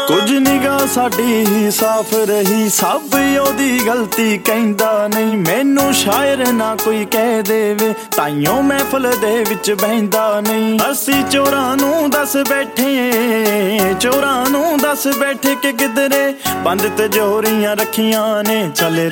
ਕੁਝ ਨਿਗਾਹ ਸਾਡੀ ਹੀ ਸਾਫ਼ ਰਹੀ, ਸਭ ਉਹਦੀ ਗਲਤੀ ਕਹਿੰਦਾ ਨਹੀਂ। ਮੈਨੂੰ ਸ਼ਾਇਰ ਨਾ ਕੋਈ ਕਹਿ ਦੇਵੇ, ਤਾਈਓ ਮਹਿਫਲ ਦੇ ਵਿੱਚ ਬਹਿੰਦਾ ਨਹੀਂ। ਅਸੀਂ ਚੋਰਾਂ ਨੂੰ ਦੱਸ ਬੈਠੇ, ਚੋਰਾਂ ਨੂੰ ਦੱਸ ਬੈਠੇ ਕਿ ਕਿਧਰੇ ਬੰਦ ਤਿਜੋਰੀਆਂ ਰੱਖੀਆਂ ਨੇ। ਚੱਲ